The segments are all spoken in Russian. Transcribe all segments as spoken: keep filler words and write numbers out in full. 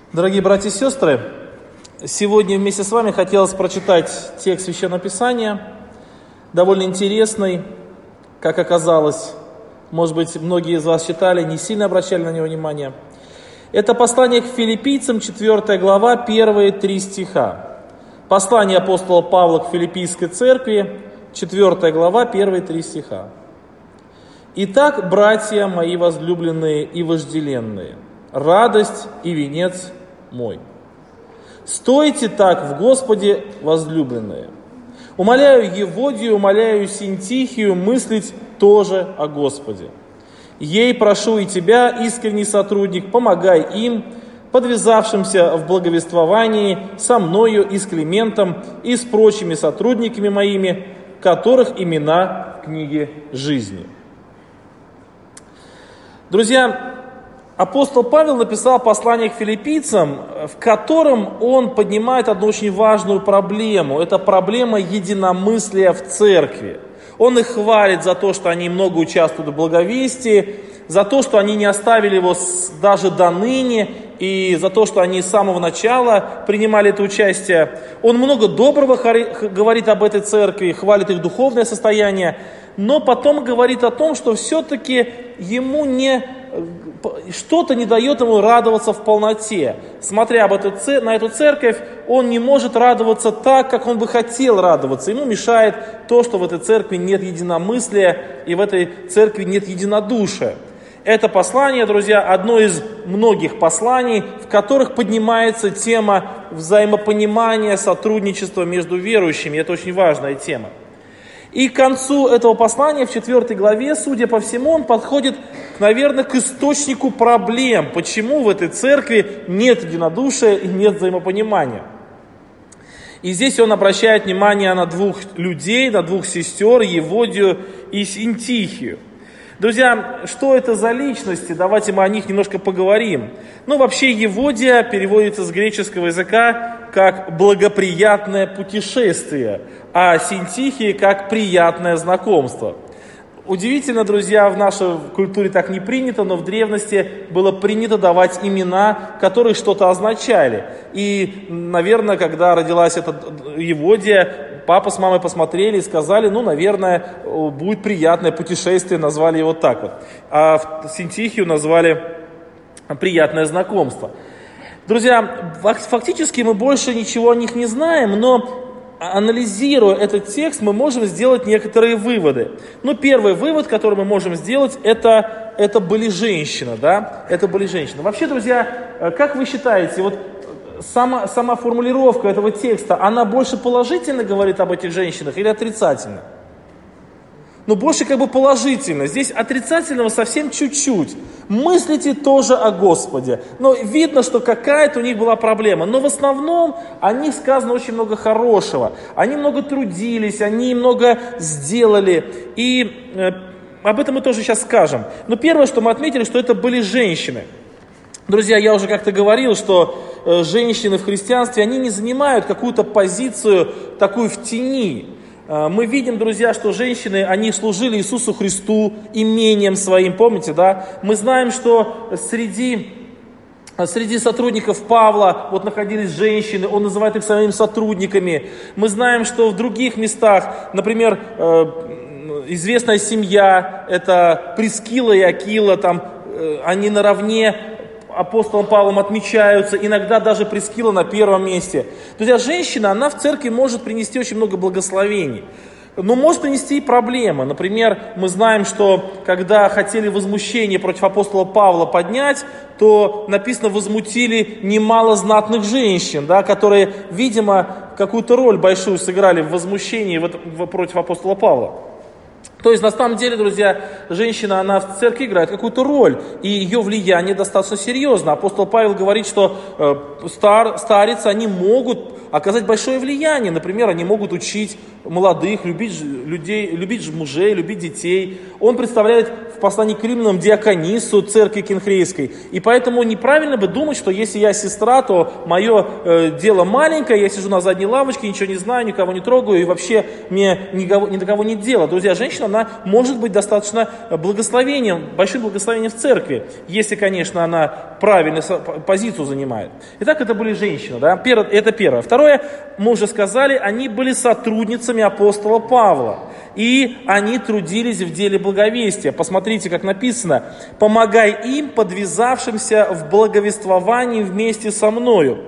Дорогие братья и сестры, сегодня вместе с вами хотелось прочитать текст Священного Писания, довольно интересный, как оказалось. Может быть, многие из вас читали, не сильно обращали на него внимание. Это послание к филиппийцам, четвёртая глава, первые три стиха. Послание апостола Павла к филиппийской церкви, четвёртая глава, первые три стиха. «Итак, братья мои возлюбленные и вожделенные, радость и венец мой. Стойте так в Господе, возлюбленные. Умоляю Еводию, умоляю Синтихию мыслить тоже о Господе. Ей прошу и тебя, искренний сотрудник, помогай им, подвязавшимся в благовествовании, со мною и с Климентом, и с прочими сотрудниками моими, которых имена в книге жизни». Друзья, апостол Павел написал послание к филиппийцам, в котором он поднимает одну очень важную проблему. Это проблема единомыслия в церкви. Он их хвалит за то, что они много участвуют в благовестии, за то, что они не оставили его даже до ныне, и за то, что они с самого начала принимали это участие. Он много доброго говорит об этой церкви, хвалит их духовное состояние, но потом говорит о том, что все-таки ему не... что-то не дает ему радоваться в полноте. Смотря об эту, на эту церковь, он не может радоваться так, как он бы хотел радоваться. Ему мешает то, что в этой церкви нет единомыслия и в этой церкви нет единодушия. Это послание, друзья, одно из многих посланий, в которых поднимается тема взаимопонимания, сотрудничества между верующими. Это очень важная тема. И к концу этого послания, в четвёртой главе, судя по всему, он подходит, наверное, к источнику проблем. Почему в этой церкви нет единодушия и нет взаимопонимания. И здесь он обращает внимание на двух людей, на двух сестер, Еводию и Синтихию. Друзья, что это за личности? Давайте мы о них немножко поговорим. Ну, вообще, Еводия переводится с греческого языка как «благоприятное путешествие», а Синтихия как «приятное знакомство». Удивительно, друзья, в нашей культуре так не принято, но в древности было принято давать имена, которые что-то означали. И, наверное, когда родилась эта Еводия, папа с мамой посмотрели и сказали, ну, наверное, будет приятное путешествие, назвали его так вот. А Синтихию назвали «приятное знакомство». Друзья, фактически мы больше ничего о них не знаем, но... анализируя этот текст, мы можем сделать некоторые выводы. Ну, первый вывод, который мы можем сделать, это, это были женщины, да? Это были женщины. Вообще, друзья, как вы считаете, вот сама, сама формулировка этого текста, она больше положительно говорит об этих женщинах или отрицательно? Ну, больше как бы положительно. Здесь отрицательного совсем чуть-чуть. Мыслите тоже о Господе. Но видно, что какая-то у них была проблема. Но в основном о них сказано очень много хорошего. Они много трудились, они много сделали. И э, об этом мы тоже сейчас скажем. Но первое, что мы отметили, что это были женщины. Друзья, я уже как-то говорил, что э, женщины в христианстве, они не занимают какую-то позицию такую в тени. Мы видим, друзья, что женщины, они служили Иисусу Христу имением своим, помните, да? Мы знаем, что среди, среди сотрудников Павла вот находились женщины, он называет их своими сотрудниками. Мы знаем, что в других местах, например, известная семья, это Прискила и Акила, там, они наравне апостолом Павлом отмечаются, иногда даже Прискила на первом месте. Друзья, женщина, она в церкви может принести очень много благословений, но может принести и проблемы. Например, мы знаем, что когда хотели возмущение против апостола Павла поднять, то написано, возмутили немало знатных женщин, да, которые, видимо, какую-то роль большую сыграли в возмущении против апостола Павла. То есть, на самом деле, друзья, женщина, она в церкви играет какую-то роль, и ее влияние достаточно серьезно. Апостол Павел говорит, что э, стар, старицы, они могут оказать большое влияние. Например, они могут учить молодых, любить людей, любить мужей, любить детей. Он представляет в послании к римлянам диаконису церкви Кенхрейской. И поэтому неправильно бы думать, что если я сестра, то мое э, дело маленькое, я сижу на задней лавочке, ничего не знаю, никого не трогаю, и вообще мне никого, ни до кого нет дела. Друзья, женщина, она может быть достаточно благословением, большим благословением в церкви, если, конечно, она правильную позицию занимает. Итак, это были женщины, да? Это первое. Второе, мы уже сказали, они были сотрудницами апостола Павла. И они трудились в деле благовестия. Посмотрите, как написано: «Помогай им, подвязавшимся в благовествовании вместе со мною».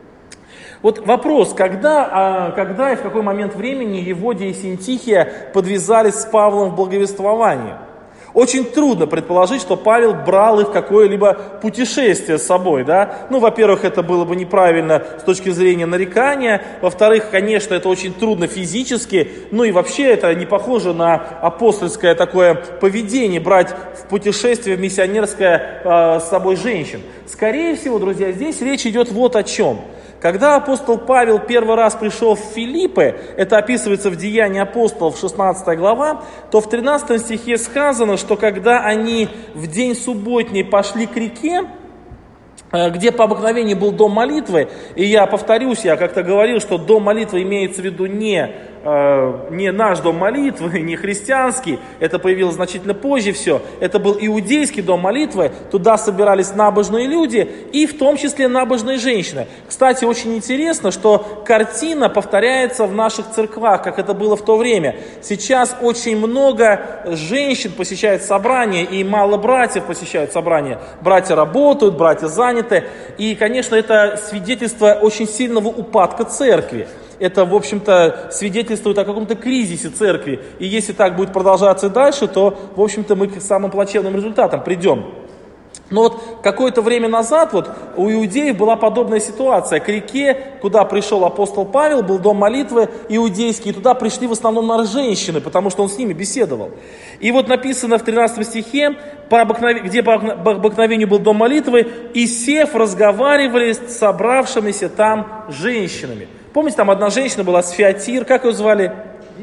Вот вопрос, когда, когда и в какой момент времени Еводия и Синтихия подвязались с Павлом в благовествовании? Очень трудно предположить, что Павел брал их в какое-либо путешествие с собой, да? Ну, во-первых, это было бы неправильно с точки зрения нарекания. Во-вторых, конечно, это очень трудно физически. Ну и вообще это не похоже на апостольское такое поведение, брать в путешествие в миссионерское э, с собой женщин. Скорее всего, друзья, здесь речь идет вот о чем. Когда апостол Павел первый раз пришел в Филиппы, это описывается в Деянии апостолов, шестнадцатая глава, то в тринадцатом стихе сказано, что когда они в день субботний пошли к реке, где по обыкновению был дом молитвы, и я повторюсь, я как-то говорил, что дом молитвы имеется в виду не, э, не наш дом молитвы, не христианский, это появилось значительно позже все, это был иудейский дом молитвы, туда собирались набожные люди, и в том числе набожные женщины. Кстати, очень интересно, что картина повторяется в наших церквах, как это было в то время. Сейчас очень много женщин посещают собрания, и мало братьев посещают собрания. Братья работают, братья заняты. И, конечно, это свидетельство очень сильного упадка церкви. Это, в общем-то, свидетельствует о каком-то кризисе церкви. И если так будет продолжаться и дальше, то, в общем-то, мы к самым плачевным результатам придем. Но вот какое-то время назад вот у иудеев была подобная ситуация. К реке, куда пришел апостол Павел, был дом молитвы иудейский, и туда пришли в основном на женщины, потому что он с ними беседовал. И вот написано в тринадцатом стихе, по обыкновению, где по обыкновению был дом молитвы, и сев разговаривали с собравшимися там женщинами. Помните, там одна женщина была с Фиатир, как ее звали?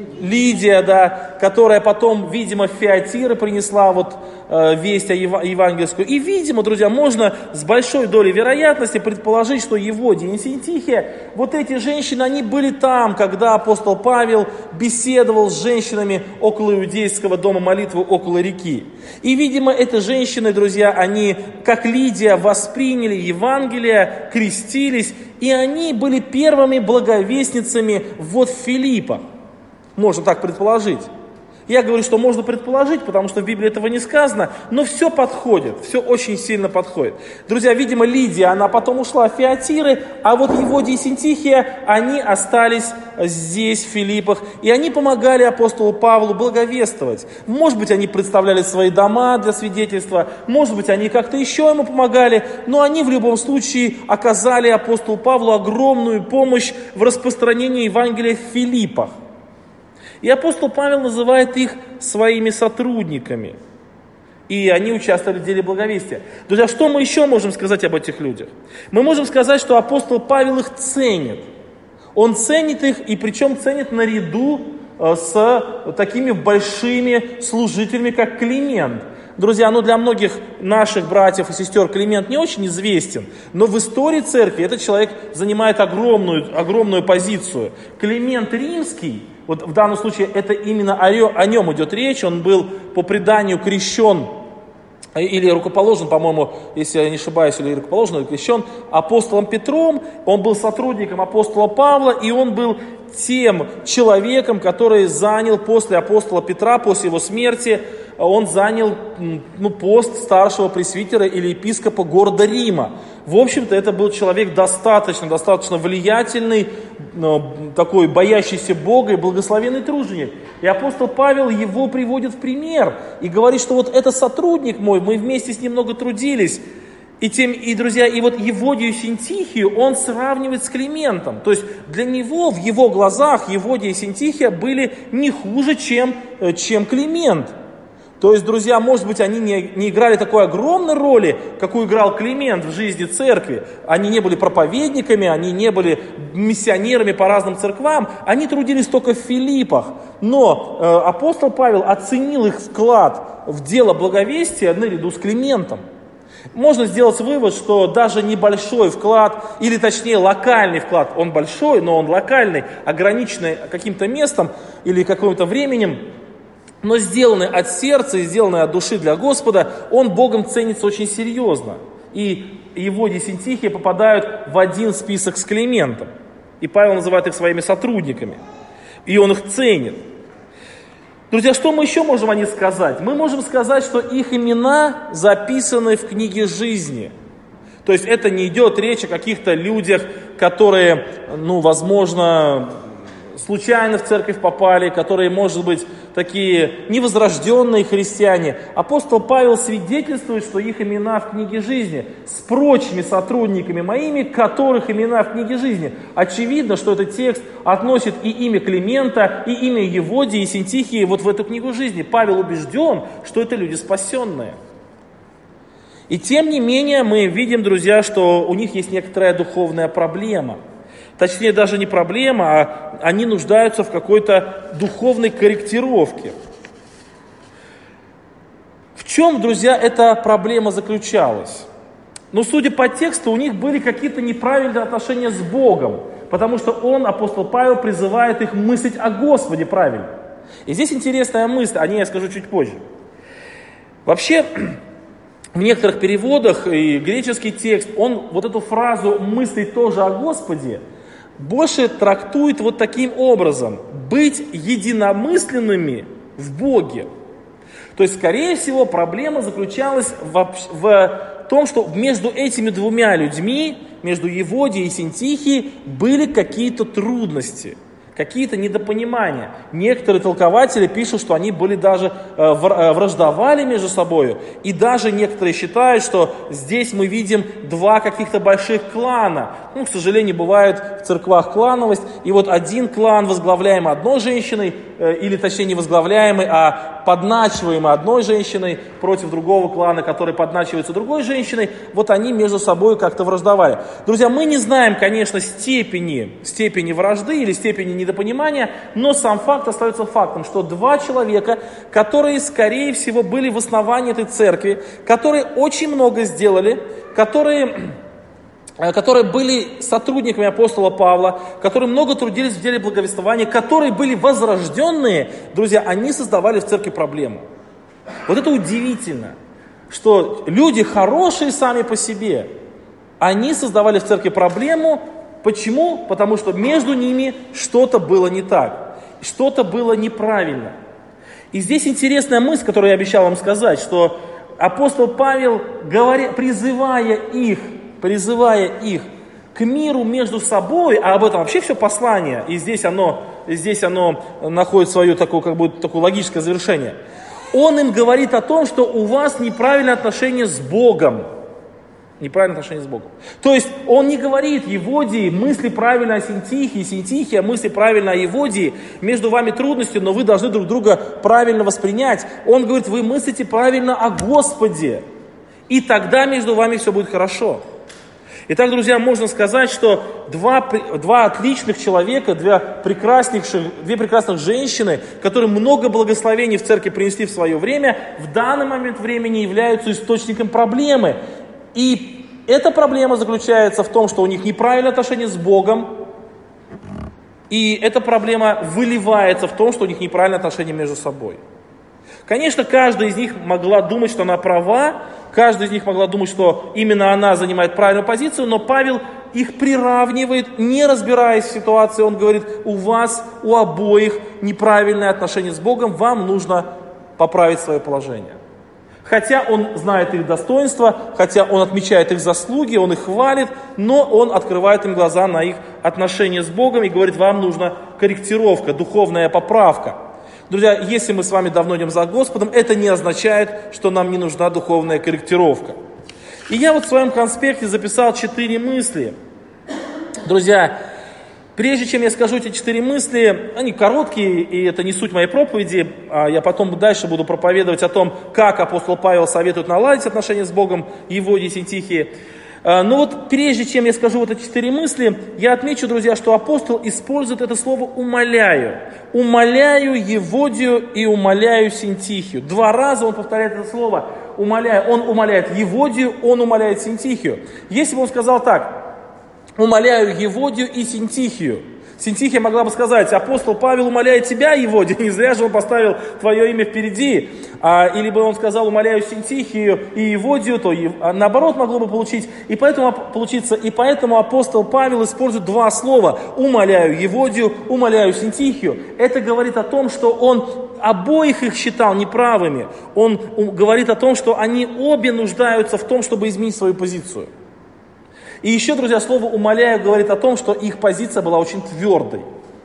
Лидия, да, которая потом, видимо, в Фиатиры принесла вот э, весть о ев- евангельскую. И, видимо, друзья, можно с большой долей вероятности предположить, что Еводия и Синтихия, вот эти женщины, они были там, когда апостол Павел беседовал с женщинами около иудейского дома молитвы, около реки. И, видимо, эти женщины, друзья, они, как Лидия, восприняли Евангелие, крестились, и они были первыми благовестницами вот в Филиппах. Можно так предположить. Я говорю, что можно предположить, потому что в Библии этого не сказано, но все подходит, все очень сильно подходит. Друзья, видимо, Лидия, она потом ушла в Фиатиры, а вот Еводия и Синтихия, они остались здесь, в Филиппах, и они помогали апостолу Павлу благовествовать. Может быть, они представляли свои дома для свидетельства, может быть, они как-то еще ему помогали, но они в любом случае оказали апостолу Павлу огромную помощь в распространении Евангелия в Филиппах. И апостол Павел называет их своими сотрудниками. И они участвовали в деле благовестия. Друзья, что мы еще можем сказать об этих людях? Мы можем сказать, что апостол Павел их ценит. Он ценит их, и причем ценит наряду с такими большими служителями, как Климент. Друзья, ну для многих наших братьев и сестер Климент не очень известен, но в истории церкви этот человек занимает огромную, огромную позицию. Климент Римский, вот в данном случае это именно о, о нем идет речь, он был по преданию крещен, или рукоположен, по-моему, если я не ошибаюсь, или рукоположен, или крещен апостолом Петром, он был сотрудником апостола Павла, и он был тем человеком, который занял после апостола Петра, после его смерти, он занял ну, пост старшего пресвитера или епископа города Рима. В общем-то, это был человек достаточно, достаточно влиятельный, такой боящийся Бога и благословенный труженик. И апостол Павел его приводит в пример и говорит, что вот это сотрудник мой, мы вместе с ним много трудились. И, тем, и, друзья, и вот Еводию и Синтихию он сравнивает с Климентом. То есть для него, в его глазах, Еводия и Синтихия были не хуже, чем, чем Климент. То есть, друзья, может быть, они не, не играли такой огромной роли, какую играл Климент в жизни церкви. Они не были проповедниками, они не были миссионерами по разным церквам. Они трудились только в Филиппах. Но э, апостол Павел оценил их вклад в дело благовестия наряду с Климентом. Можно сделать вывод, что даже небольшой вклад, или точнее локальный вклад, он большой, но он локальный, ограниченный каким-то местом или каким-то временем, но сделанный от сердца и сделанный от души для Господа, он Богом ценится очень серьезно. И Еводий и Синтихия попадают в один список с Климентом. И Павел называет их своими сотрудниками. И он их ценит. Друзья, что мы еще можем о них сказать? Мы можем сказать, что их имена записаны в книге жизни. То есть это не идет речь о каких-то людях, которые, ну, возможно, случайно в церковь попали, которые, может быть, такие невозрожденные христиане. Апостол Павел свидетельствует, что их имена в книге жизни с прочими сотрудниками моими, которых имена в книге жизни. Очевидно, что этот текст относит и имя Климента, и имя Еводии, и Синтихии вот в эту книгу жизни. Павел убежден, что это люди спасенные. И тем не менее мы видим, друзья, что у них есть некоторая духовная проблема. Точнее, даже не проблема, а они нуждаются в какой-то духовной корректировке. В чем, друзья, эта проблема заключалась? Ну, судя по тексту, у них были какие-то неправильные отношения с Богом, потому что он, апостол Павел, призывает их мыслить о Господе правильно. И здесь интересная мысль, о ней я скажу чуть позже. Вообще, в некоторых переводах и греческий текст, он вот эту фразу «мыслить тоже о Господе» больше трактует вот таким образом: быть единомысленными в Боге. То есть, скорее всего, проблема заключалась в, в том, что между этими двумя людьми, между Еводией и Синтихией, были какие-то трудности, какие-то недопонимания. Некоторые толкователи пишут, что они были даже э, враждовали между собой. И даже некоторые считают, что здесь мы видим два каких-то больших клана. Ну, к сожалению, бывает в церквах клановость. И вот один клан, возглавляемый одной женщиной, э, или точнее не возглавляемый, а подначиваемый одной женщиной против другого клана, который подначивается другой женщиной, вот они между собой как-то враждовали. Друзья, мы не знаем, конечно, степени, степени вражды или степени недопонимания, но сам факт остается фактом, что два человека, которые, скорее всего, были в основании этой церкви, которые очень много сделали, которые... которые были сотрудниками апостола Павла, которые много трудились в деле благовествования, которые были возрожденные, друзья, они создавали в церкви проблему. Вот это удивительно, что люди хорошие сами по себе, они создавали в церкви проблему. Почему? Потому что между ними что-то было не так, что-то было неправильно. И здесь интересная мысль, которую я обещал вам сказать, что апостол Павел, говоря, призывая их, призывая их к миру между собой, а об этом вообще все послание, и здесь оно, здесь оно находит свое такое, как бы, такое логическое завершение, он им говорит о том, что у вас неправильное отношение с Богом. Неправильное отношение с Богом. То есть он не говорит Еводии, мысли правильно о Синтихии, Синтихия, мысли правильно о Еводии, между вами трудности, но вы должны друг друга правильно воспринять. Он говорит, вы мыслите правильно о Господе, и тогда между вами все будет хорошо. Итак, друзья, можно сказать, что два, два отличных человека, две прекрасных, две прекрасных женщины, которые много благословений в церкви принесли в свое время, в данный момент времени являются источником проблемы. И эта проблема заключается в том, что у них неправильное отношение с Богом, и эта проблема выливается в том, что у них неправильное отношение между собой. Конечно, каждая из них могла думать, что она права, каждая из них могла думать, что именно она занимает правильную позицию, но Павел их приравнивает, не разбираясь в ситуации. Он говорит, у вас, у обоих неправильное отношение с Богом, вам нужно поправить свое положение. Хотя он знает их достоинства, хотя он отмечает их заслуги, он их хвалит, но он открывает им глаза на их отношения с Богом и говорит, вам нужна корректировка, духовная поправка. Друзья, если мы с вами давно идем за Господом, это не означает, что нам не нужна духовная корректировка. И я вот в своем конспекте записал четыре мысли. Друзья, Прежде чем я скажу эти четыре мысли, они короткие, и это не суть моей проповеди, а я потом дальше буду проповедовать о том, как апостол Павел советует наладить отношения с Богом, Еводии и Синтихии. Но вот прежде чем я скажу вот эти четыре мысли, я отмечу, друзья, что апостол использует это слово «умоляю». «Умоляю Еводию и умоляю Синтихию». Два раза он повторяет это слово «умоляю». Он умоляет Еводию, он умоляет Синтихию. Если бы он сказал так: «умоляю Еводию и Синтихию», Синтихия могла бы сказать: апостол Павел умоляет тебя, Еводия, не зря же он поставил твое имя впереди. А, или бы он сказал: умоляю Синтихию и Еводию, то и, а, наоборот могло бы получить. И поэтому, получиться, и поэтому апостол Павел использует два слова: умоляю Еводию, умоляю Синтихию. Это говорит о том, что он обоих их считал неправыми. Он говорит о том, что они обе нуждаются в том, чтобы изменить свою позицию. И еще, друзья, слово «умоляю» говорит о том, что их позиция была очень твердой.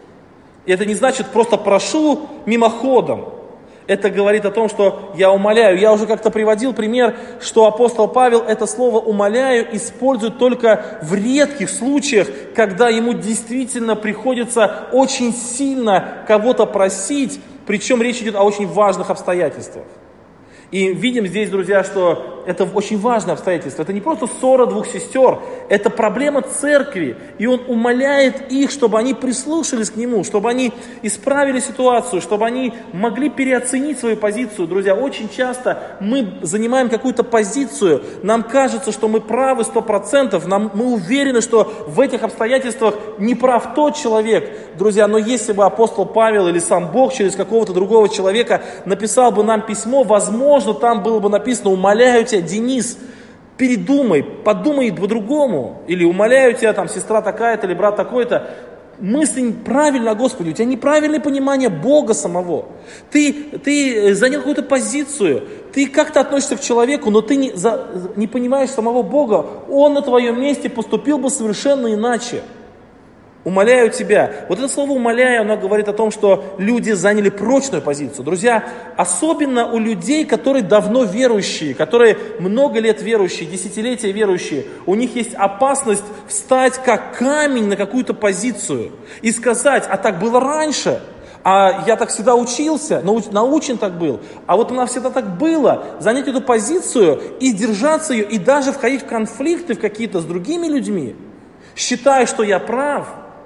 И это не значит просто прошу мимоходом. Это говорит о том, что я умоляю. Я уже как-то приводил пример, что апостол Павел это слово «умоляю» использует только в редких случаях, когда ему действительно приходится очень сильно кого-то просить, причем речь идет о очень важных обстоятельствах. И видим здесь, друзья, что это очень важное обстоятельство. Это не просто ссора двух сестер, это проблема церкви. И он умоляет их, чтобы они прислушались к нему, чтобы они исправили ситуацию, чтобы они могли переоценить свою позицию. Друзья, очень часто мы занимаем какую-то позицию, нам кажется, что мы правы сто процентов, нам, мы уверены, что в этих обстоятельствах не прав тот человек. Друзья, но если бы апостол Павел или сам Бог через какого-то другого человека написал бы нам письмо, возможно, там было бы написано: умоляю тебя, Денис, передумай, подумай по-другому. Или умоляю тебя, там, сестра такая-то или брат такой-то. Мысли правильно, Господи, у тебя неправильное понимание Бога самого. Ты, ты занял какую-то позицию, ты как-то относишься к человеку, но ты не, за, не понимаешь самого Бога. Он на твоем месте поступил бы совершенно иначе. Умоляю тебя. Вот это слово «умоляю», оно говорит о том, что люди заняли прочную позицию. Друзья, особенно у людей, которые давно верующие, которые много лет верующие, десятилетия верующие, у них есть опасность встать как камень на какую-то позицию и сказать: а так было раньше, а я так всегда учился, научен так был, а вот у нас всегда так было. Занять эту позицию и держаться ее, и даже входить в конфликты в какие-то с другими людьми, считая, что я прав.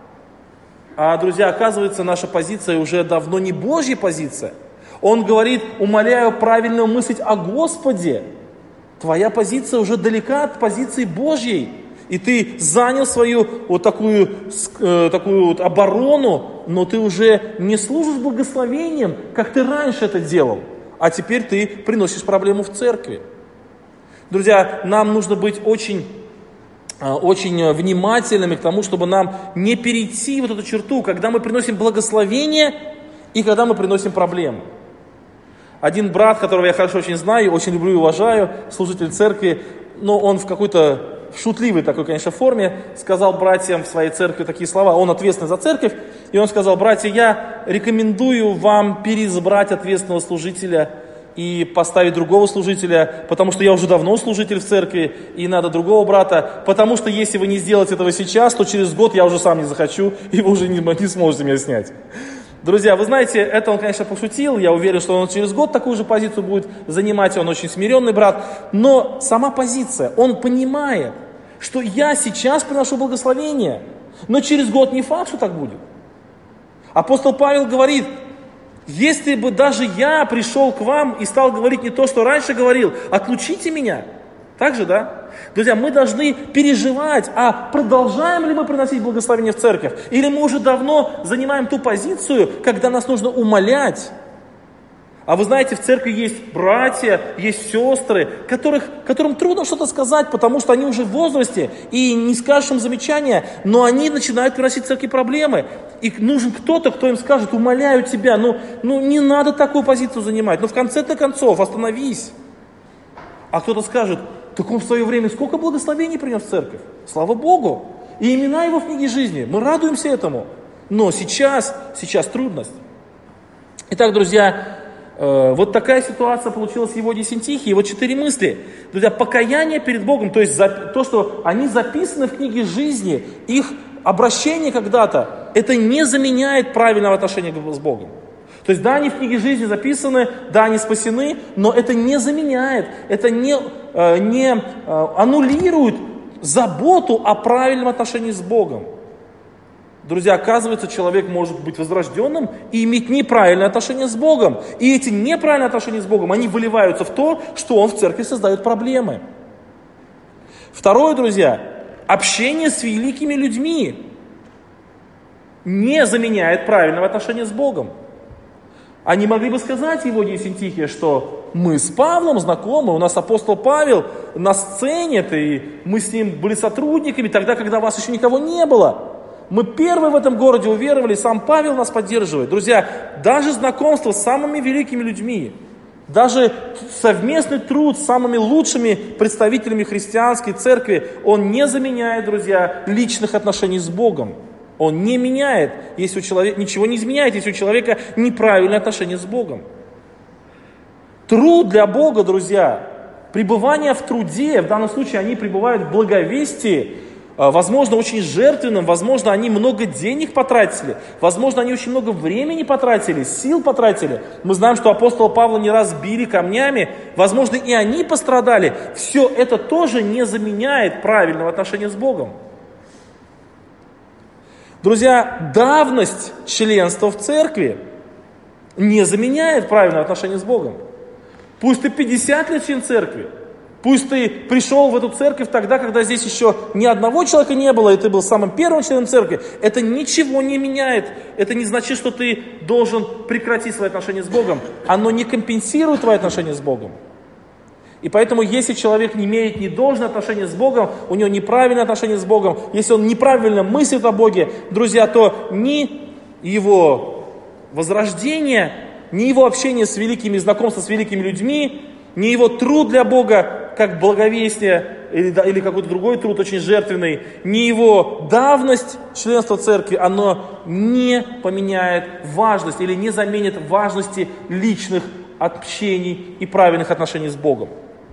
А, друзья, оказывается, наша позиция уже давно не Божья позиция. Он говорит: умоляю правильно мыслить о Господе. Твоя позиция уже далека от позиции Божьей. И ты занял свою вот такую, э, такую вот оборону, но ты уже не служишь благословением, как ты раньше это делал. А теперь ты приносишь проблему в церкви. Друзья, нам нужно быть очень... очень внимательными к тому, чтобы нам не перейти вот эту черту, когда мы приносим благословение и когда мы приносим проблемы. Один брат, которого я хорошо очень знаю, очень люблю и уважаю, служитель церкви, но он в какой-то шутливой такой, конечно, форме сказал братьям в своей церкви такие слова. Он ответственный за церковь, и он сказал: братья, я рекомендую вам переизбрать ответственного служителя и поставить другого служителя, потому что я уже давно служитель в церкви, и надо другого брата, потому что если вы не сделаете этого сейчас, то через год я уже сам не захочу, и вы уже не, не сможете меня снять. Друзья, вы знаете, это он, конечно, пошутил, я уверен, что он через год такую же позицию будет занимать, он очень смиренный брат, но сама позиция, он понимает, что я сейчас приношу благословение, но через год не факт, что так будет. Апостол Павел говорит: если бы даже я пришел к вам и стал говорить не то, что раньше говорил, отлучите меня. Так же, да? Друзья, мы должны переживать, а продолжаем ли мы приносить благословение в церковь? Или мы уже давно занимаем ту позицию, когда нас нужно умолять? А вы знаете, в церкви есть братья, есть сестры, которых, которым трудно что-то сказать, потому что они уже в возрасте, и не скажешь им замечания, но они начинают приносить в церкви проблемы. И нужен кто-то, кто им скажет: умоляю тебя, ну, ну не надо такую позицию занимать, ну в конце-то концов остановись. А кто-то скажет: так он в свое время сколько благословений принес в церковь, слава Богу, и имена его в книге жизни, мы радуемся этому, но сейчас, сейчас трудность. Итак, друзья, вот такая ситуация получилась в Еводии и Синтихии. И вот четыре мысли. Друзья, покаяние перед Богом, то есть то, что они записаны в книге жизни, их обращение когда-то, это не заменяет правильного отношения с Богом. То есть, да, они в книге жизни записаны, да, они спасены, но это не заменяет, это не, э, не э, аннулирует заботу о правильном отношении с Богом. Друзья, оказывается, человек может быть возрожденным и иметь неправильное отношение с Богом. И эти неправильные отношения с Богом, они выливаются в то, что он в церкви создает проблемы. Второе, друзья, общение с великими людьми не заменяет правильного отношения с Богом. Они могли бы сказать Еводии и Синтихе, что мы с Павлом знакомы, у нас апостол Павел нас ценит, и мы с ним были сотрудниками тогда, когда вас еще никого не было. Мы первые в этом городе уверовали, сам Павел нас поддерживает. Друзья, даже знакомство с самыми великими людьми, даже совместный труд с самыми лучшими представителями христианской церкви, он не заменяет, друзья, личных отношений с Богом. Он не меняет, если у человека, ничего не изменяет, если у человека неправильное отношение с Богом. Труд для Бога, друзья, пребывание в труде, в данном случае они пребывают в благовестии, возможно, очень жертвенным, возможно, они много денег потратили, возможно, они очень много времени потратили, сил потратили. Мы знаем, что апостола Павла не раз били камнями, возможно, и они пострадали. Все это тоже не заменяет правильного отношения с Богом. Друзья, давность членства в церкви не заменяет правильного отношения с Богом. Пусть ты пятьдесят лет член церкви, пусть ты пришел в эту церковь тогда, когда здесь еще ни одного человека не было, и ты был самым первым членом церкви, это ничего не меняет. Это не значит, что ты должен прекратить свои отношения с Богом. Оно не компенсирует твои отношения с Богом. И поэтому, если человек не имеет недолжное отношение с Богом, у него неправильное отношение с Богом, если он неправильно мыслит о Боге, друзья, то ни его возрождение, ни его общение с великими, знакомство с великими людьми, ни его труд для Бога, как благовестие или, или какой-то другой труд, очень жертвенный, ни его давность членства церкви, оно не поменяет важность или не заменит важности личных общений и правильных отношений с Богом.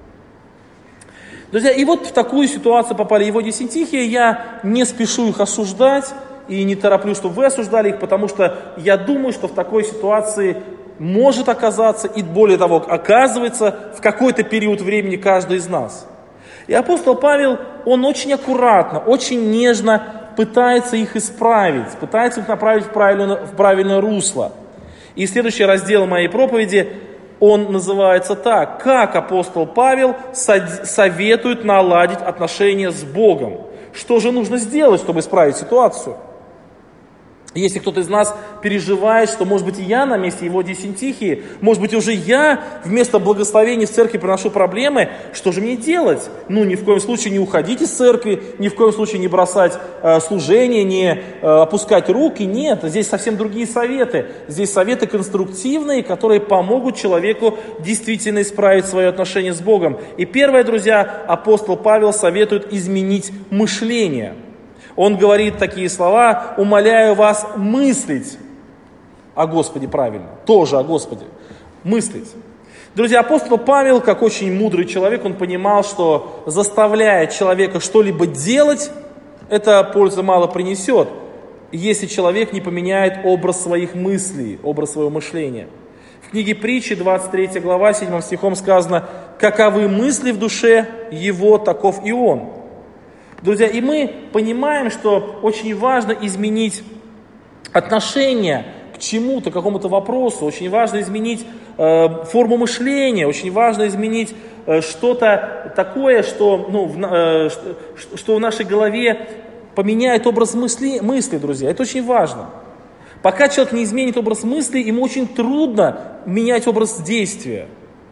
Друзья, и вот в такую ситуацию попали Еводия и Синтихия. Я не спешу их осуждать и не тороплю, чтобы вы осуждали их, потому что я думаю, что в такой ситуации может оказаться, и более того, оказывается в какой-то период времени каждый из нас. И апостол Павел, он очень аккуратно, очень нежно пытается их исправить, пытается их направить в правильное, в правильное русло. И следующий раздел моей проповеди, он называется так: «Как апостол Павел советует наладить отношения с Богом». Что же нужно сделать, чтобы исправить ситуацию? Если кто-то из нас переживает, что, может быть, и я на месте Еводии и Синтихии, может быть, уже я вместо благословений в церкви приношу проблемы, что же мне делать? Ну, ни в коем случае не уходить из церкви, ни в коем случае не бросать э, служение, не э, опускать руки. Нет, здесь совсем другие советы. Здесь советы конструктивные, которые помогут человеку действительно исправить свое отношение с Богом. И первое, друзья, апостол Павел советует изменить мышление. Он говорит такие слова: «Умоляю вас мыслить о Господе правильно». Тоже о Господе. Мыслить. Друзья, апостол Павел, как очень мудрый человек, он понимал, что заставляя человека что-либо делать, это пользы мало принесет, если человек не поменяет образ своих мыслей, образ своего мышления. В книге Притчи, двадцать третья глава, седьмым стихом сказано: «Каковы мысли в душе его, таков и он». Друзья, и мы понимаем, что очень важно изменить отношение к чему-то, к какому-то вопросу, очень важно изменить э, форму мышления, очень важно изменить э, что-то такое, что, ну, в, э, что, что в нашей голове поменяет образ мысли, мысли, друзья. Это очень важно. Пока человек не изменит образ мысли, ему очень трудно менять образ действия.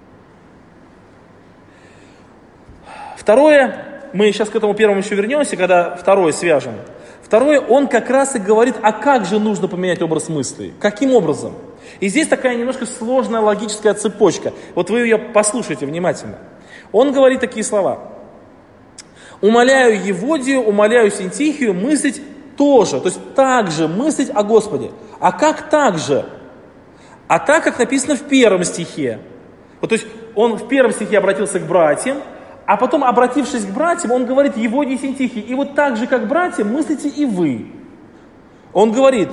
Второе. Мы сейчас к этому первому еще вернемся, когда второе свяжем. Второе, он как раз и говорит, а как же нужно поменять образ мыслей? Каким образом? И здесь такая немножко сложная логическая цепочка. Вот вы ее послушайте внимательно. Он говорит такие слова: «Умоляю Еводию, умоляю Синтихию мыслить тоже». То есть также мыслить о Господе. А как так же? А так, как написано в первом стихе. Вот, то есть он в первом стихе обратился к братьям, А потом, обратившись к братьям, он говорит Еводии и Синтихии: и вот так же, как братья, мыслите и вы. Он говорит: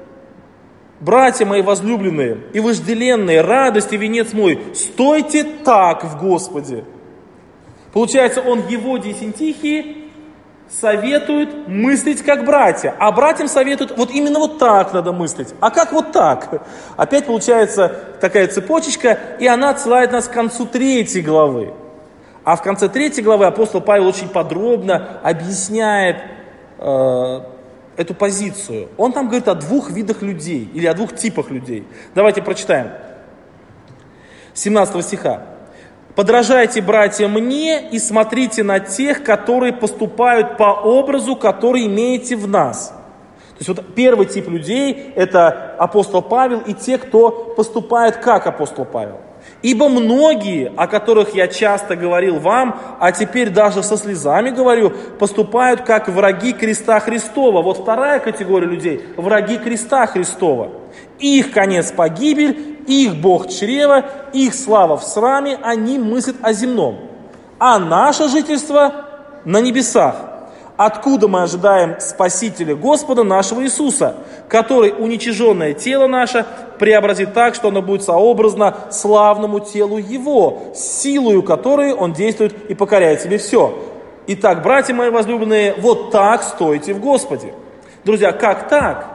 братья мои возлюбленные и вожделенные, радость и венец мой, стойте так в Господе. Получается, он Еводии и Синтихии советует мыслить как братья, а братьям советуют вот именно вот так надо мыслить. А как вот так? Опять получается такая цепочечка, и она отсылает нас к концу третьей главы. А в конце третьей главы апостол Павел очень подробно объясняет э, эту позицию. Он там говорит о двух видах людей, или о двух типах людей. Давайте прочитаем. семнадцатого стиха. «Подражайте, братья, мне и смотрите на тех, которые поступают по образу, который имеете в нас». То есть вот первый тип людей – это апостол Павел и те, кто поступает как апостол Павел. «Ибо многие, о которых я часто говорил вам, а теперь даже со слезами говорю, поступают как враги креста Христова». Вот вторая категория людей – враги креста Христова. Их конец погибель, их Бог чрева, их слава в сраме, они мыслят о земном. А наше жительство на небесах, откуда мы ожидаем Спасителя Господа нашего Иисуса, который уничиженное тело наше преобразит так, что оно будет сообразно славному телу Его, силою которой Он действует и покоряет себе все. Итак, братья мои возлюбленные, вот так стойте в Господе. Друзья, как так?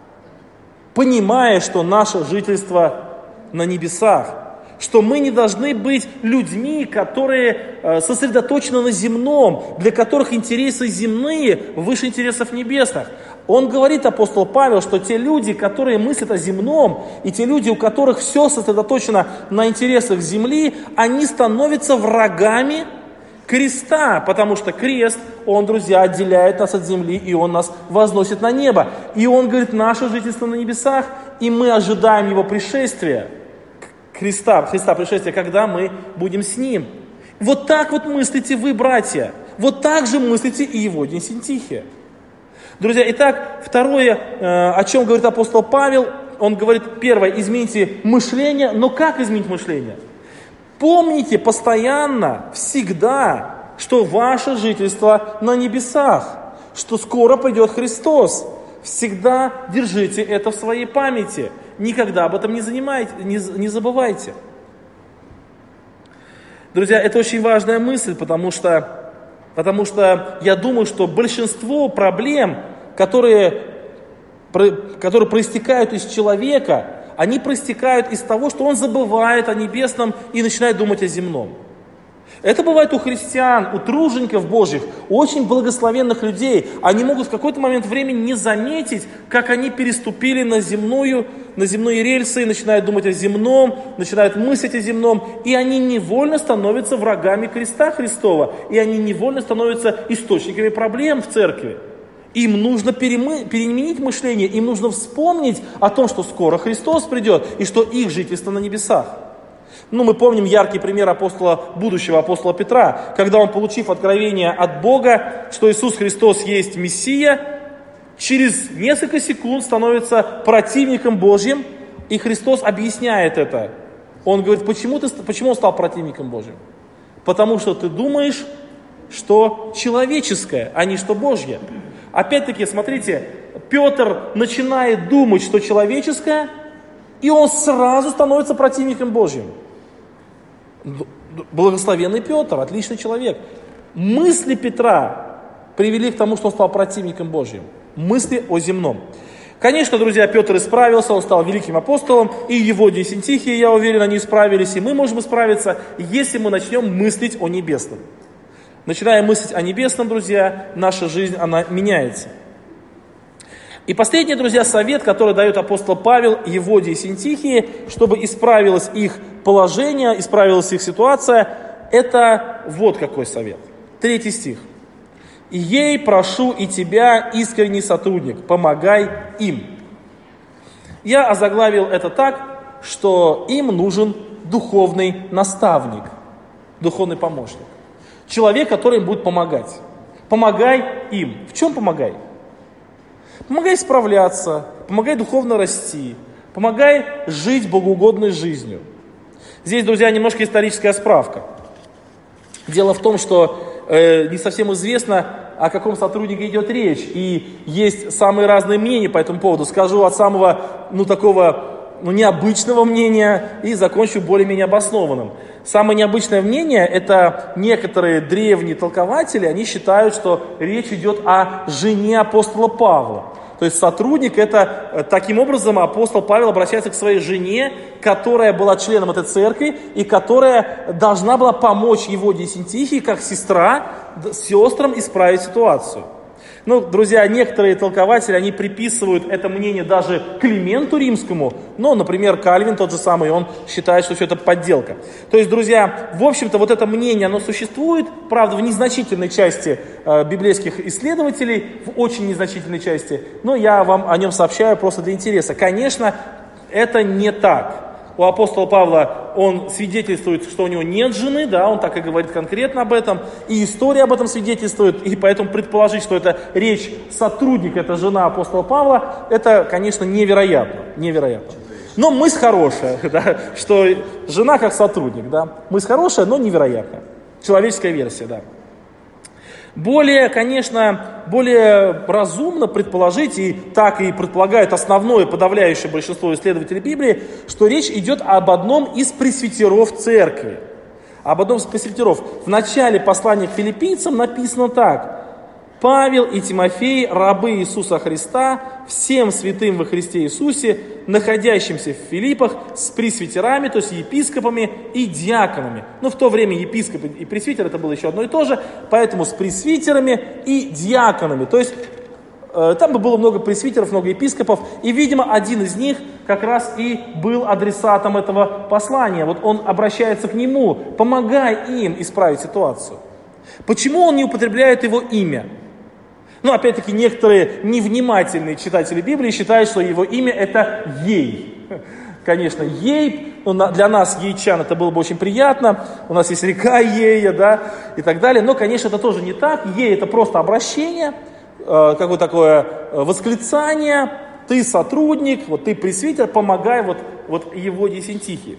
Понимая, что наше жительство на небесах, что мы не должны быть людьми, которые сосредоточены на земном, для которых интересы земные выше интересов небесных. Он говорит, апостол Павел, что те люди, которые мыслят о земном, и те люди, у которых все сосредоточено на интересах земли, они становятся врагами креста, потому что крест, он, друзья, отделяет нас от земли, и он нас возносит на небо. И он говорит, наше жительство на небесах, и мы ожидаем его пришествия, Христа, Христа пришествия, когда мы будем с ним. Вот так вот мыслите вы, братья, вот так же мыслите и Еводия и Синтихия. Друзья, итак, второе, о чем говорит апостол Павел, он говорит, первое, измените мышление, но как изменить мышление? Помните постоянно, всегда, что ваше жительство на небесах, что скоро придет Христос. Всегда держите это в своей памяти. Никогда об этом не, занимайте, не, не забывайте. Друзья, это очень важная мысль, потому что, потому что я думаю, что большинство проблем, которые, которые проистекают из человека, они проистекают из того, что он забывает о небесном и начинает думать о земном. Это бывает у христиан, у тружеников Божьих, у очень благословенных людей. Они могут в какой-то момент времени не заметить, как они переступили на земную, на земные рельсы, и начинают думать о земном, начинают мыслить о земном, и они невольно становятся врагами креста Христова, и они невольно становятся источниками проблем в церкви. Им нужно перемы, переменить мышление, им нужно вспомнить о том, что скоро Христос придет, и что их жительство на небесах. Ну, мы помним яркий пример апостола, будущего апостола Петра, когда он, получив откровение от Бога, что Иисус Христос есть Мессия, через несколько секунд становится противником Божьим, и Христос объясняет это. Он говорит, почему, ты, почему он стал противником Божьим? Потому что ты думаешь, что человеческое, а не что Божье. Опять-таки, смотрите, Петр начинает думать, что человеческое, и он сразу становится противником Божьим. Благословенный Петр, отличный человек. Мысли Петра привели к тому, что он стал противником Божьим. Мысли о земном. Конечно, друзья, Петр исправился, он стал великим апостолом, и Еводия и Синтихия, я уверен, они исправились, и мы можем исправиться, если мы начнем мыслить о небесном. Начиная мыслить о небесном, друзья, наша жизнь, она меняется. И последний, друзья, совет, который дает апостол Павел Еводии и Синтихии, чтобы исправилось их положение, исправилась их ситуация, это вот какой совет. Третий стих. «И ей прошу и тебя, искренний сотрудник, помогай им». Я озаглавил это так, что им нужен духовный наставник, духовный помощник. Человек, который им будет помогать. Помогай им. В чем помогай? Помогай справляться, помогай духовно расти, помогай жить богоугодной жизнью. Здесь, друзья, немножко историческая справка. Дело в том, что э, не совсем известно, о каком сотруднике идет речь. И есть самые разные мнения по этому поводу. Скажу от самого, ну, такого, ну, необычного мнения и закончу более-менее обоснованным. Самое необычное мнение, это некоторые древние толкователи, они считают, что речь идет о жене апостола Павла. То есть сотрудник, это таким образом апостол Павел обращается к своей жене, которая была членом этой церкви и которая должна была помочь Еводии и Синтихии, как сестра, сестрам исправить ситуацию. Ну, друзья, некоторые толкователи, они приписывают это мнение даже Клименту Римскому, но, например, Кальвин тот же самый, он считает, что все это подделка. То есть, друзья, в общем-то, вот это мнение, оно существует, правда, в незначительной части э, библейских исследователей, в очень незначительной части, но я вам о нем сообщаю просто для интереса. Конечно, это не так. У апостола Павла он свидетельствует, что у него нет жены, да, он так и говорит конкретно об этом, и история об этом свидетельствует, и поэтому предположить, что это речь сотрудника, это жена апостола Павла, это, конечно, невероятно, невероятно. Но мысль хорошая, да, что жена как сотрудник, да, мысль хорошая, но невероятная, человеческая версия, да. Более, конечно, более разумно предположить, и так и предполагает основное подавляющее большинство исследователей Библии, что речь идет об одном из пресвитеров церкви. Об одном из пресвитеров. В начале послания к филиппийцам написано так. Павел и Тимофей, рабы Иисуса Христа, всем святым во Христе Иисусе, находящимся в Филиппах, с пресвитерами, то есть епископами и диаконами. Но в то время епископ и пресвитер это было еще одно и то же, поэтому с пресвитерами и диаконами. То есть э, там бы было много пресвитеров, много епископов, и, видимо, один из них как раз и был адресатом этого послания. Вот он обращается к нему, помогай им исправить ситуацию. Почему он не употребляет его имя? Ну, опять-таки, некоторые невнимательные читатели Библии считают, что его имя это Ей. Конечно, Ей, ну, для нас, ейчан, это было бы очень приятно. У нас есть река Ея, да, и так далее. Но, конечно, это тоже не так. Ей это просто обращение, э, какое-то такое восклицание. Ты сотрудник, вот ты пресвитер, помогай вот, вот Еводии и Синтихии.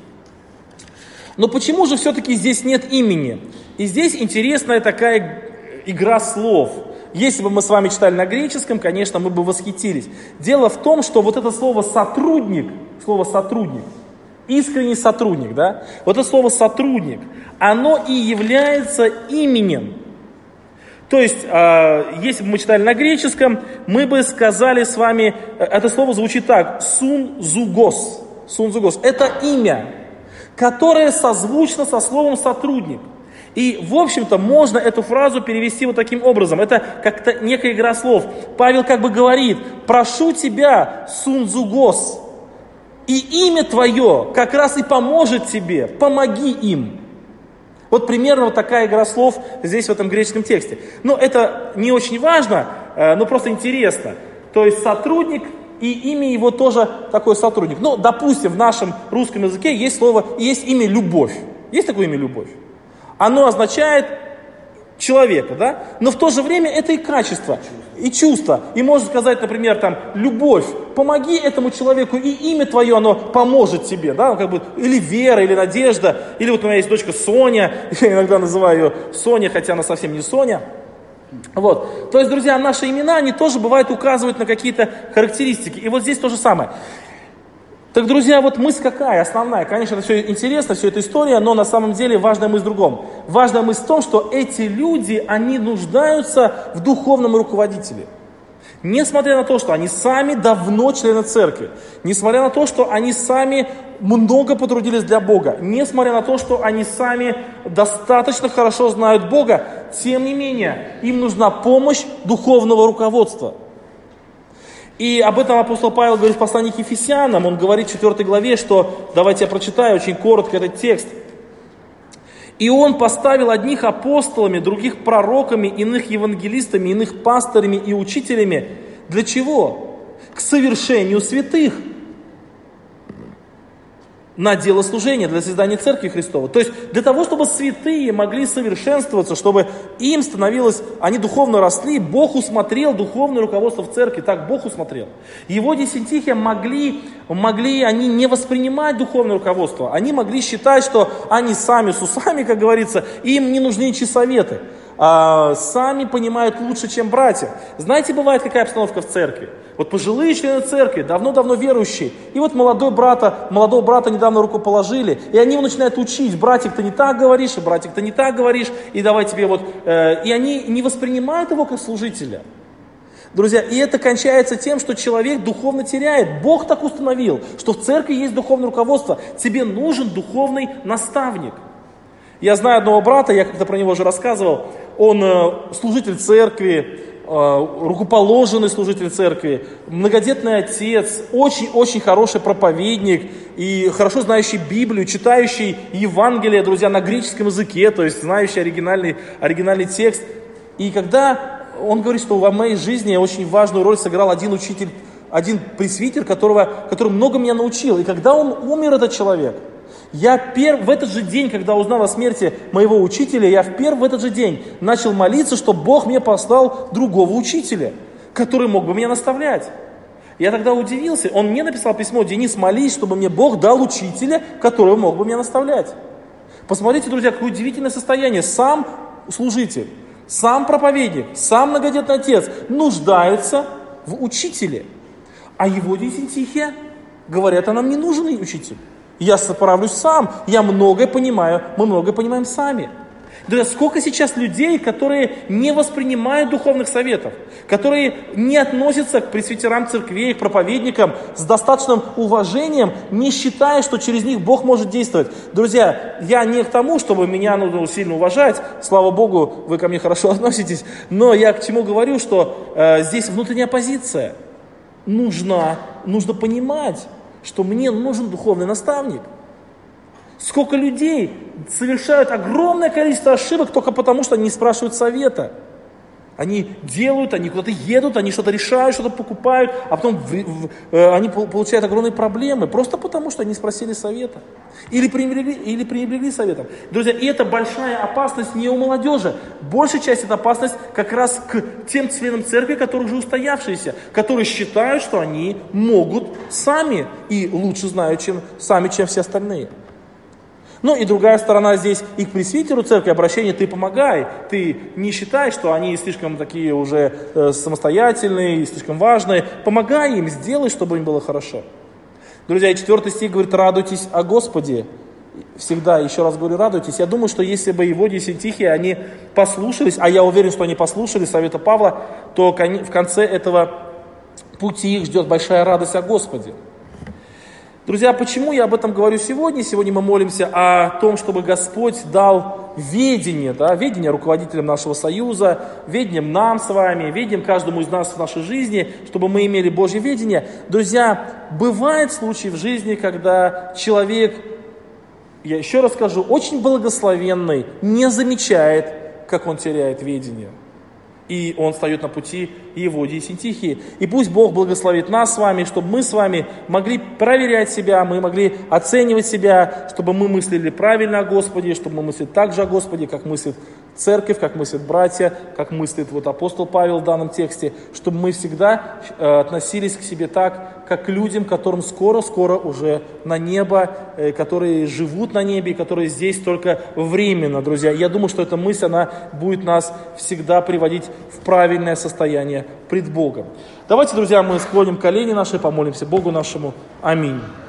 Но почему же все-таки здесь нет имени? И здесь интересная такая игра слов. Если бы мы с вами читали на греческом, конечно, мы бы восхитились. Дело в том, что вот это слово «сотрудник», слово «сотрудник», искренний сотрудник, да, вот это слово «сотрудник», оно и является именем. То есть, э, если бы мы читали на греческом, мы бы сказали с вами, это слово звучит так, «сунзугос», «сунзугос», это имя, которое созвучно со словом «сотрудник». И, в общем-то, можно эту фразу перевести вот таким образом. Это как-то некая игра слов. Павел как бы говорит, прошу тебя, сунзугос, и имя твое как раз и поможет тебе, помоги им. Вот примерно вот такая игра слов здесь в этом греческом тексте. Но это не очень важно, но просто интересно. То есть сотрудник, и имя его тоже такой сотрудник. Ну, допустим, в нашем русском языке есть слово, есть имя «любовь». Есть такое имя «любовь»? Оно означает человека, да? Но в то же время это и качество, и чувство. И можно сказать, например, там, любовь, помоги этому человеку, и имя твое, оно поможет тебе, да? Как бы, или вера, или надежда, или вот у меня есть дочка Соня, я иногда называю ее Соня, хотя она совсем не Соня. Вот. То есть, друзья, наши имена, они тоже бывают указывают на какие-то характеристики. И вот здесь то же самое. Так, друзья, вот мысль какая основная? Конечно, это все интересно, все это история, но на самом деле важная мысль в другом. Важная мысль в том, что эти люди, они нуждаются в духовном руководителе. Несмотря на то, что они сами давно члены церкви, несмотря на то, что они сами много потрудились для Бога, несмотря на то, что они сами достаточно хорошо знают Бога, тем не менее, им нужна помощь духовного руководства. И об этом апостол Павел говорит в послании к Ефесянам. Он говорит в четвёртой главе, что, давайте я прочитаю очень коротко этот текст. «И он поставил одних апостолами, других пророками, иных евангелистами, иных пастырями и учителями». Для чего? К совершению святых. на дело служения, для создания Церкви Христовой. То есть для того, чтобы святые могли совершенствоваться, чтобы им становилось, они духовно росли, Бог усмотрел духовное руководство в Церкви, так Бог усмотрел. Еводия и Синтихия могли, могли они не воспринимать духовное руководство, они могли считать, что они сами с усами, как говорится, им не нужны ничьи советы. А, сами понимают лучше, чем братья. Знаете, бывает какая обстановка в церкви? Вот пожилые члены церкви, давно-давно верующие, и вот молодой брата, молодого брата недавно руку положили, и они его начинают учить: братик, ты не так говоришь, и братик, ты не так говоришь, и давай тебе вот... Э, и они не воспринимают его как служителя. Друзья, и это кончается тем, что человек духовно теряет. Бог так установил, что в церкви есть духовное руководство. Тебе нужен духовный наставник. Я знаю одного брата, я как-то про него уже рассказывал, он э, служитель церкви, э, рукоположенный служитель церкви, многодетный отец, очень-очень хороший проповедник и хорошо знающий Библию, читающий Евангелие, друзья, на греческом языке, то есть знающий оригинальный, оригинальный текст. И когда он говорит, что в моей жизни очень важную роль сыграл один учитель, один пресвитер, которого, который много меня научил. И когда он умер, этот человек, я пер... в этот же день, когда узнал о смерти моего учителя, я в, пер... в этот же день начал молиться, чтобы Бог мне послал другого учителя, который мог бы меня наставлять. Я тогда удивился, он мне написал письмо: Денис, молись, чтобы мне Бог дал учителя, который мог бы меня наставлять. Посмотрите, друзья, какое удивительное состояние. Сам служитель, сам проповедник, сам многодетный отец нуждаются в учителе. А Еводия и Синтихия говорят: а нам не нужен учитель. Я справлюсь сам, я многое понимаю, мы многое понимаем сами. Друзья, сколько сейчас людей, которые не воспринимают духовных советов, которые не относятся к пресвитерам церквей, к проповедникам с достаточным уважением, не считая, что через них Бог может действовать. Друзья, я не к тому, чтобы меня нужно сильно уважать, слава Богу, вы ко мне хорошо относитесь, но я к чему говорю, что э, здесь внутренняя позиция. Нужна, нужно понимать, что мне нужен духовный наставник. Сколько людей совершают огромное количество ошибок только потому, что они не спрашивают совета. Они делают, они куда-то едут, они что-то решают, что-то покупают, а потом в, в, э, они получают огромные проблемы, просто потому, что они не спросили совета. Или пренебрегли, или пренебрегли советом. Друзья, и это большая опасность не у молодежи. Большая часть это опасность как раз к тем членам церкви, которые уже устоявшиеся, которые считают, что они могут сами и лучше знают, чем, сами, чем все остальные. Ну и другая сторона здесь, и к пресвитеру церкви обращение: ты помогай, ты не считай, что они слишком такие уже э, самостоятельные, слишком важные, помогай им, сделай, чтобы им было хорошо. Друзья, и четвертый стих говорит: радуйтесь о Господе. Всегда, еще раз говорю, радуйтесь. Я думаю, что если бы Еводия и Синтихия, они послушались, а я уверен, что они послушали совета Павла, то в конце этого пути их ждет большая радость о Господе. Друзья, почему я об этом говорю сегодня? Сегодня мы молимся о том, чтобы Господь дал ведение, да, ведение руководителям нашего союза, ведением нам с вами, ведением каждому из нас в нашей жизни, чтобы мы имели Божье ведение. Друзья, бывают случаи в жизни, когда человек, я еще раз скажу, очень благословенный, не замечает, как он теряет ведение. И он встает на пути Еводии и Синтихии. И пусть Бог благословит нас с вами, чтобы мы с вами могли проверять себя, мы могли оценивать себя, чтобы мы мыслили правильно о Господе, чтобы мы мыслили так же о Господе, как мыслит церковь, как мыслят братья, как мыслит вот апостол Павел в данном тексте, чтобы мы всегда э, относились к себе так, как к людям, которым скоро-скоро уже на небо, э, которые живут на небе, которые здесь только временно, друзья. Я думаю, что эта мысль, она будет нас всегда приводить в правильное состояние пред Богом. Давайте, друзья, мы склоним колени наши, помолимся Богу нашему. Аминь.